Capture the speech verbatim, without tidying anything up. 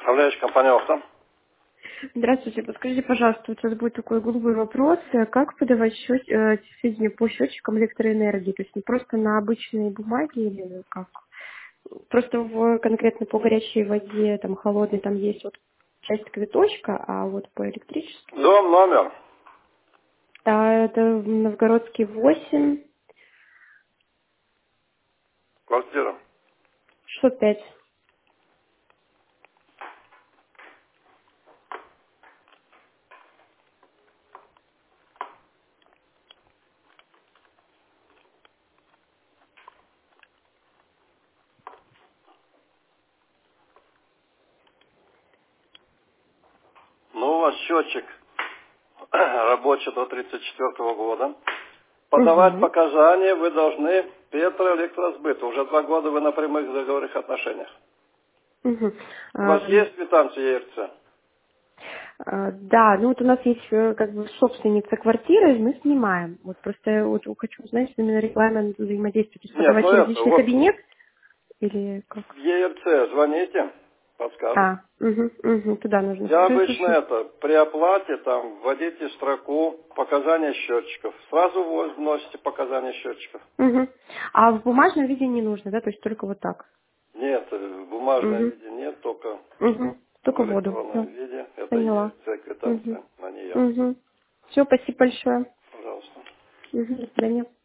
Управляющая компания «Охта». Здравствуйте, подскажите, пожалуйста, вот у вас будет такой голубой вопрос, э, как подавать счет, э, сведения по счетчикам электроэнергии, то есть не просто на обычной бумаге или как? Просто в, конкретно по горячей воде, там холодной, там есть вот часть квиточка, а вот по электрическим, Дом, номер. а это Новгородский восемь, Квартира. шестьсот пять. Ну, у вас счетчик рабочий до тридцать четвёртого года. Подавать Угу. показания вы должны Петроэлектросбыту. Уже два года вы на прямых договорных отношениях. Угу. У вас есть квитанция ЕРЦ? А, Да, ну вот у нас есть э, как бы собственница квартиры, мы снимаем. Вот просто я вот хочу узнать именно регламент взаимодействия. То есть Нет, подавать ну через это, личный вот кабинет или как? в ЕРЦ звоните, подскажут. А, угу, угу, туда нужно. Я обычно Хорошо. это, при оплате там вводите строку показания счетчиков. Сразу вы вносите показания счетчиков. Угу. А в бумажном виде не нужно, да? То есть только вот так. Нет, э, в бумажном Угу. виде нет, только Угу. в Только воду. электронном Все. виде. Это Поняла. ЕРЦ Угу. квитанция на нее. Угу. Все, спасибо большое. Пожалуйста. Угу. До свидания.